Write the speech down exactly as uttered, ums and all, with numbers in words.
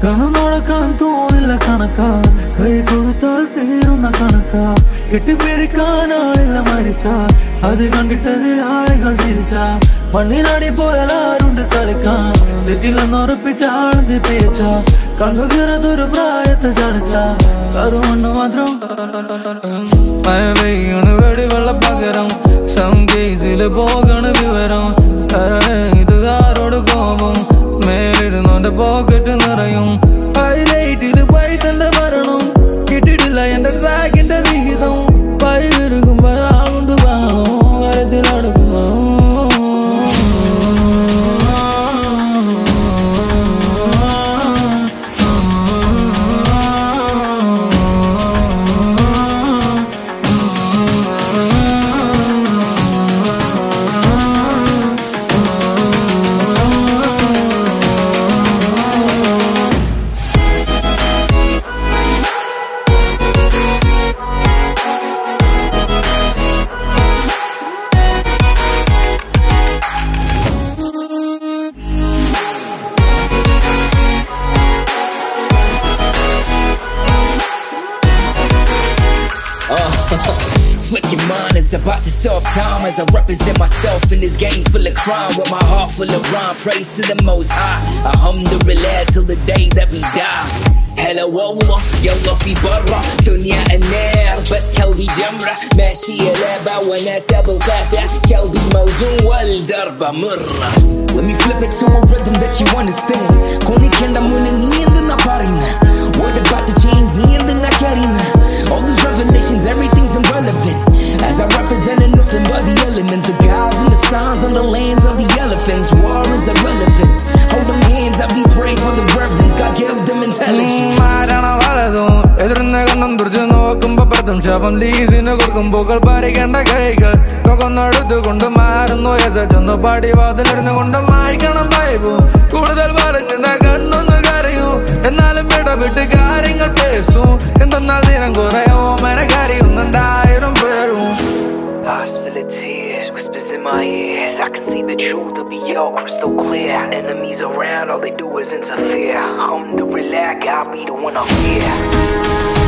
കണ്ണു നോക്കാൻ തോന്നില്ല കണക്കാ, കൈ കൊടുത്താൽ തീരുന്ന കണക്കാ, കെട്ടിപ്പിടിക്കാൻ ആളില്ല മരിച്ച, അത് കണ്ടിട്ടത് ആളുകൾ ചിരിച്ച, മണ്ണിനടി പോയാൽ ആരുണ്ട് കളിക്കാൻ, തെറ്റില്ലെന്നുറപ്പിച്ച ആളെന്ന് പേച്ച, കണ്ണുകിറതൊരു പ്രായത്തെ ചടച്ച, കറുമണ്ണ് മാത്രം മഴ പെയ്യണ് വെടിവെള്ള പകരം, സംഗീസില് പോകണ് വിവരം, ഇത് ആരോട് കോപം, മേലിരുന്നോന്റെ പോക്കറ്റ് നിറയും, ഹൈലൈറ്റില് പൈതന്റെ ഭരണം, കിട്ടിയിട്ടില്ല എന്റെ ട്രാക്കിന്റെ വിഹിതം, പൈരുകുമ്പോ ആളുണ്ട് വേണോ കരത്തിലടക്കുമ്പോ Flicking mine is about to solve time as I represent myself in this game full of crime with my heart full of rhyme. Praise to the Most High. Alhamdulillah till the day that we die. هلا والله يلا في برا دنيا النار بس كلبي جمرة ماشية لعبة وناس بالقاطع كلبي موزون والدربة مرة. Let me flip it to a rhythm that you understand. كوني كنا منين دنا بارينا. What about the chains نين دنا كارينا. All these revelations, everything's irrelevant. As I represented nothing but the elements, the gods and the signs on the lands of the elephants. War is irrelevant. Hold them hands, I be praying for the reverence. God give them intelligence. എതിർന്നകണ്ണം തുറച്ചു നോക്കുമ്പോ പ്രഥം ശാപം ലീസിന് കൊടുക്കുമ്പോൾ പരിക്കേണ്ട കൈകൾ കൊണ്ട് മാറുന്നു യസൊന്ന് പാടി വാതിലിരുന്ന് കൊണ്ട് മായ്ക്കണം ബൈബിൾ കൂടുതൽ പറഞ്ഞ കണ്ണൊന്ന് കരയൂ എന്നാലും ഇടപെട്ട് കാര്യങ്ങൾ പേസും എന്തെന്നാൽ ദിനം കുറയോ മനകാരിയൊന്നുണ്ടായിരം പേരും Whispers in my ears, I can see the truth, it'll be all crystal clear. Enemies around, all they do is interfere. I'm the relax, I'll be the one I'm here.